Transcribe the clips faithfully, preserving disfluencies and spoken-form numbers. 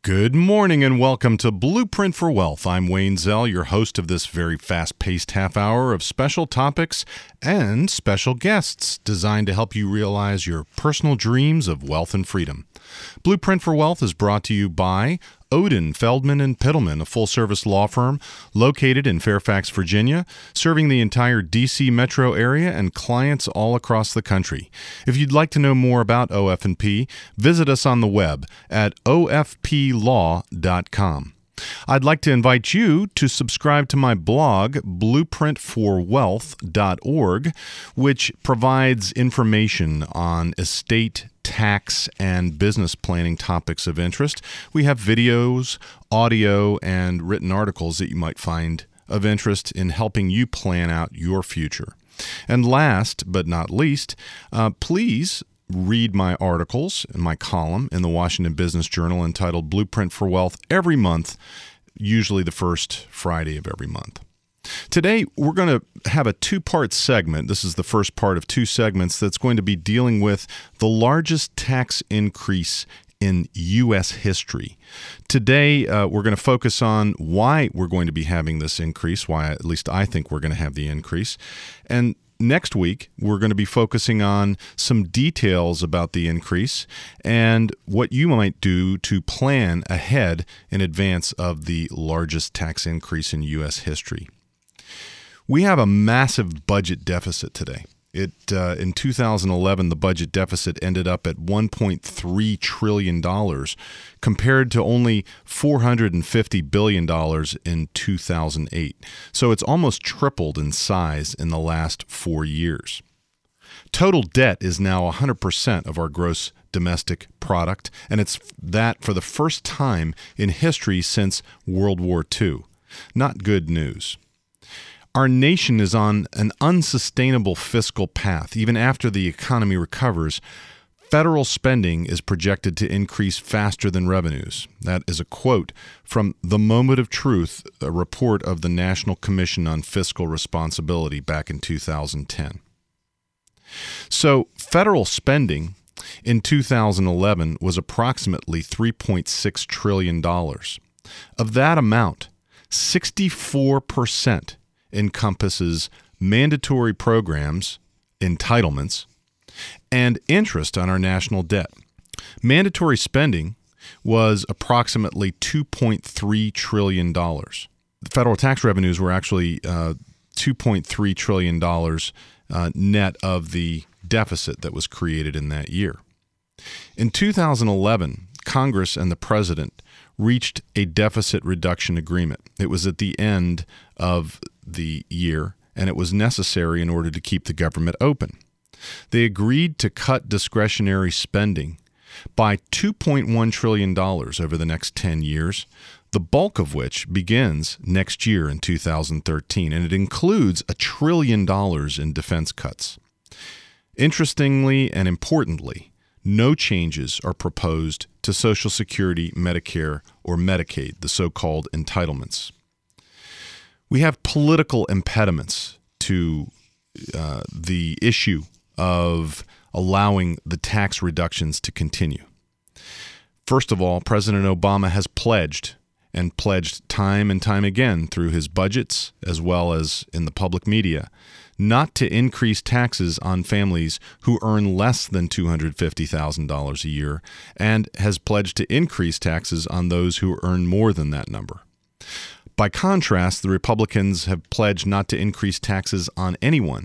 Good morning and welcome to Blueprint for Wealth. I'm Wayne Zell, your host of this very fast-paced half hour of special topics and special guests designed to help you realize your personal dreams of wealth and freedom. Blueprint for Wealth is brought to you by Odin, Feldman and Pittleman, a full-service law firm located in Fairfax, Virginia, serving the entire D C metro area and clients all across the country. If you'd like to know more about O F and P, visit us on the web at O F P law dot com. I'd like to invite you to subscribe to my blog, blueprint for wealth dot org, which provides information on estate, tax, and business planning topics of interest. We have videos, audio, and written articles that you might find of interest in helping you plan out your future. And last but not least, uh, please read my articles and my column in the Washington Business Journal entitled Blueprint for Wealth every month, usually the first Friday of every month. Today, we're going to have a two-part segment. This is the first part of two segments that's going to be dealing with the largest tax increase in U S history. Today, uh, we're going to focus on why we're going to be having this increase, why at least I think we're going to have the increase. And next week, we're going to be focusing on some details about the increase and what you might do to plan ahead in advance of the largest tax increase in U S history. We have a massive budget deficit today. It uh, in two thousand eleven, the budget deficit ended up at one point three trillion dollars compared to only four hundred fifty billion dollars in two thousand eight. So it's almost tripled in size in the last four years. Total debt is now one hundred percent of our gross domestic product, and it's that for the first time in history since World War Two. Not good news. Our nation is on an unsustainable fiscal path. Even after the economy recovers, federal spending is projected to increase faster than revenues. That is a quote from The Moment of Truth, a report of the National Commission on Fiscal Responsibility back in two thousand ten. So, federal spending in two thousand eleven was approximately three point six trillion dollars. Of that amount, sixty-four percent encompasses mandatory programs, entitlements, and interest on our national debt. Mandatory spending was approximately two point three trillion dollars. The federal tax revenues were actually uh, two point three trillion dollars uh, net of the deficit that was created in that year. In two thousand eleven, Congress and the President reached a deficit reduction agreement. It was at the end of the year, and it was necessary in order to keep the government open. They agreed to cut discretionary spending by two point one trillion dollars over the next ten years, the bulk of which begins next year in two thousand thirteen, and it includes a trillion dollars in defense cuts. Interestingly and importantly, no changes are proposed to Social Security, Medicare, or Medicaid, the so-called entitlements. We have political impediments to uh, the issue of allowing the tax reductions to continue. First of all, President Obama has pledged, and pledged time and time again through his budgets as well as in the public media, not to increase taxes on families who earn less than two hundred fifty thousand dollars a year, and has pledged to increase taxes on those who earn more than that number. By contrast, the Republicans have pledged not to increase taxes on anyone.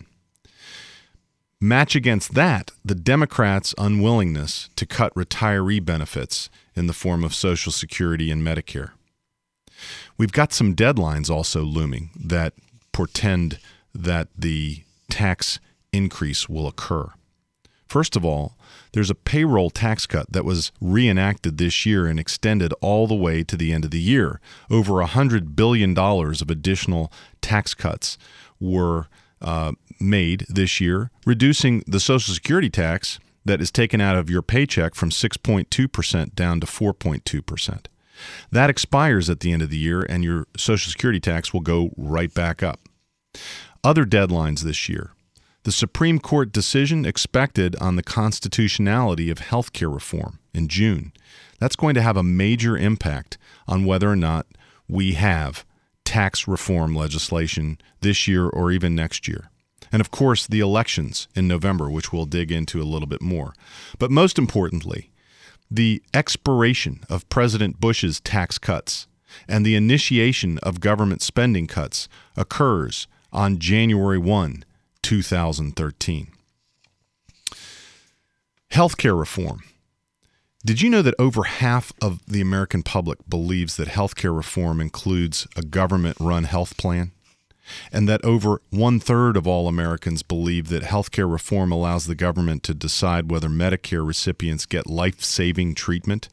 Match against that the Democrats' unwillingness to cut retiree benefits in the form of Social Security and Medicare. We've got some deadlines also looming that portend that the tax increase will occur. First of all, there's a payroll tax cut that was reenacted this year and extended all the way to the end of the year. Over one hundred billion dollars of additional tax cuts were uh, made this year, reducing the Social Security tax that is taken out of your paycheck from six point two percent down to four point two percent. That expires at the end of the year, and your Social Security tax will go right back up. Other deadlines this year. The Supreme Court decision expected on the constitutionality of health care reform in June. That's going to have a major impact on whether or not we have tax reform legislation this year or even next year. And of course, the elections in November, which we'll dig into a little bit more. But most importantly, the expiration of President Bush's tax cuts and the initiation of government spending cuts occurs on January first, two thousand thirteen. Healthcare reform. Did you know that over half of the American public believes that healthcare reform includes a government-run health plan? And that over one-third of all Americans believe that healthcare reform allows the government to decide whether Medicare recipients get life-saving treatment?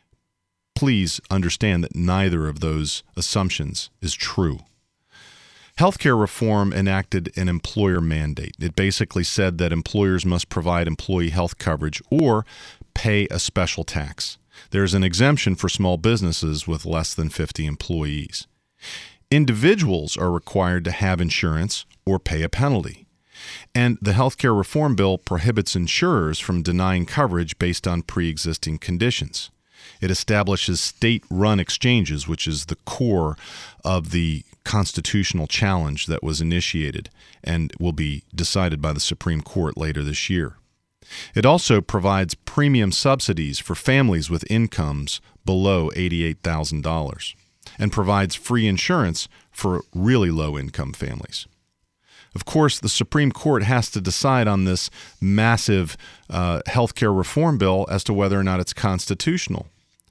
Please understand that neither of those assumptions is true. Healthcare reform enacted an employer mandate. It basically said that employers must provide employee health coverage or pay a special tax. There's an exemption for small businesses with less than fifty employees. Individuals are required to have insurance or pay a penalty. And the healthcare reform bill prohibits insurers from denying coverage based on pre-existing conditions. It establishes state-run exchanges, which is the core of the constitutional challenge that was initiated and will be decided by the Supreme Court later this year. It also provides premium subsidies for families with incomes below eighty-eight thousand dollars and provides free insurance for really low-income families. Of course, the Supreme Court has to decide on this massive uh, healthcare reform bill as to whether or not it's constitutional.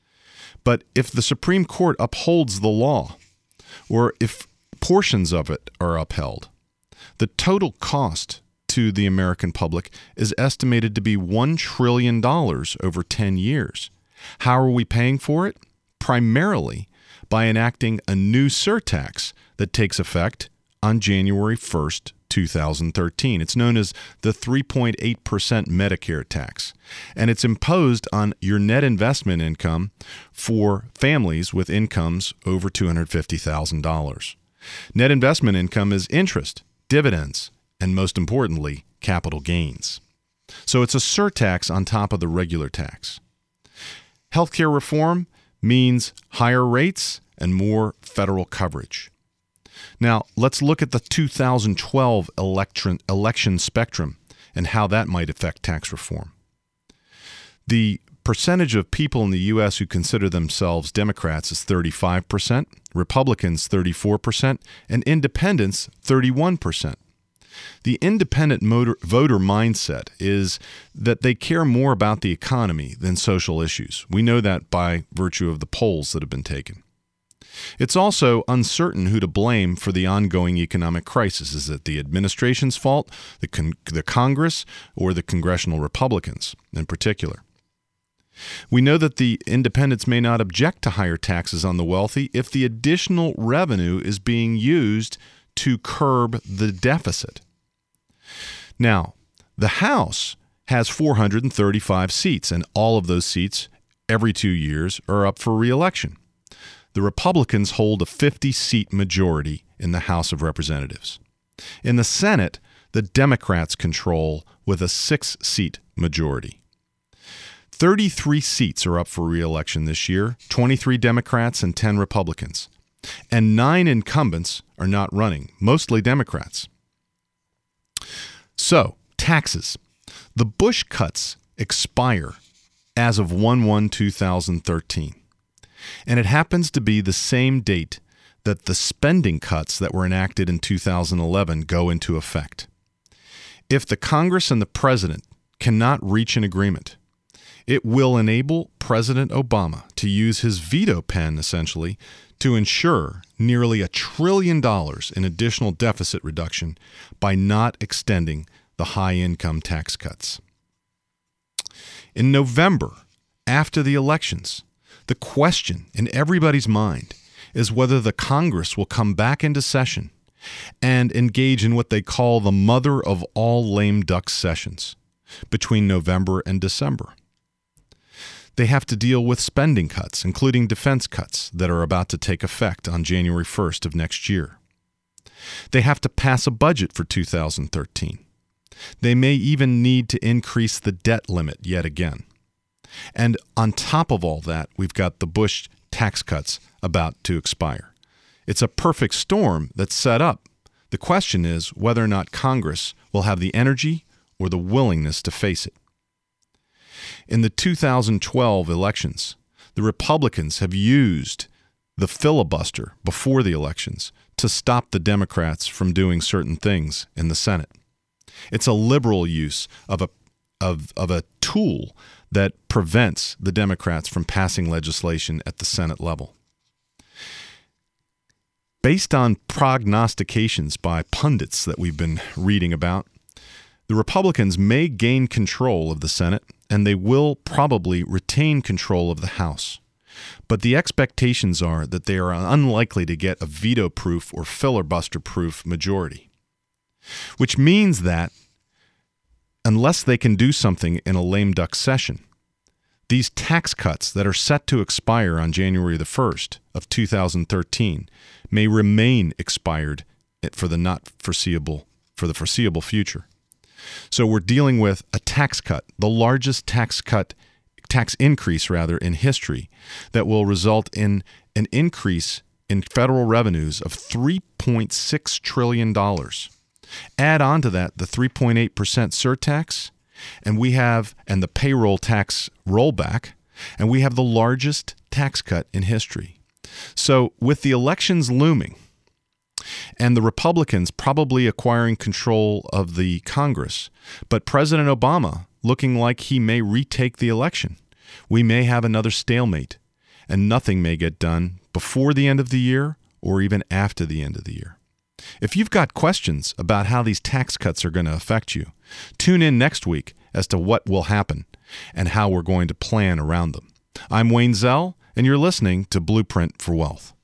But if the Supreme Court upholds the law, or if portions of it are upheld, the total cost to the American public is estimated to be one trillion dollars over ten years. How are we paying for it? Primarily by enacting a new surtax that takes effect on January first, two thousand thirteen. It's known as the three point eight percent Medicare tax, and it's imposed on your net investment income for families with incomes over two hundred fifty thousand dollars. Net investment income is interest, dividends, and most importantly, capital gains. So it's a surtax on top of the regular tax. Healthcare reform means higher rates and more federal coverage. Now, let's look at the two thousand twelve election, election spectrum and how that might affect tax reform. The percentage of people in the U S who consider themselves Democrats is thirty-five percent, Republicans thirty-four percent, and independents thirty-one percent. The independent motor, voter mindset is that they care more about the economy than social issues. We know that by virtue of the polls that have been taken. It's also uncertain who to blame for the ongoing economic crisis. Is it the administration's fault, the, con- the Congress, or the congressional Republicans in particular? We know that the independents may not object to higher taxes on the wealthy if the additional revenue is being used to curb the deficit. Now, the House has four hundred thirty-five seats, and all of those seats every two years are up for re-election. The Republicans hold a fifty-seat majority in the House of Representatives. In the Senate, the Democrats control with a six-seat majority. thirty-three seats are up for re-election this year, twenty-three Democrats and ten Republicans. And nine incumbents are not running, mostly Democrats. So, taxes. The Bush cuts expire as of January first, two thousand thirteen. And it happens to be the same date that the spending cuts that were enacted in two thousand eleven go into effect. If the Congress and the President cannot reach an agreement, it will enable President Obama to use his veto pen, essentially, to ensure nearly a trillion dollars in additional deficit reduction by not extending the high-income tax cuts. In November, after the elections, the question in everybody's mind is whether the Congress will come back into session and engage in what they call the mother of all lame duck sessions between November and December. They have to deal with spending cuts, including defense cuts that are about to take effect on January first of next year. They have to pass a budget for two thousand thirteen. They may even need to increase the debt limit yet again. And on top of all that, we've got the Bush tax cuts about to expire. It's a perfect storm that's set up. The question is whether or not Congress will have the energy or the willingness to face it. In the two thousand twelve elections, the Republicans have used the filibuster before the elections to stop the Democrats from doing certain things in the Senate. It's a liberal use of a of of a tool that prevents the Democrats from passing legislation at the Senate level. Based on prognostications by pundits that we've been reading about, the Republicans may gain control of the Senate, and they will probably retain control of the House. But the expectations are that they are unlikely to get a veto-proof or filibuster-proof majority, which means that unless they can do something in a lame duck session, these tax cuts that are set to expire on January the first of two thousand thirteen may remain expired for the not foreseeable for the foreseeable future. So we're dealing with a tax cut, the largest tax cut, tax increase rather, in history, that will result in an increase in federal revenues of three point six trillion dollars. Add on to that the three point eight percent surtax, and we have and the payroll tax rollback, and we have the largest tax cut in history. So with the elections looming and the Republicans probably acquiring control of the Congress, but President Obama looking like he may retake the election, we may have another stalemate, and nothing may get done before the end of the year or even after the end of the year. If you've got questions about how these tax cuts are going to affect you, tune in next week as to what will happen and how we're going to plan around them. I'm Wayne Zell, and you're listening to Blueprint for Wealth.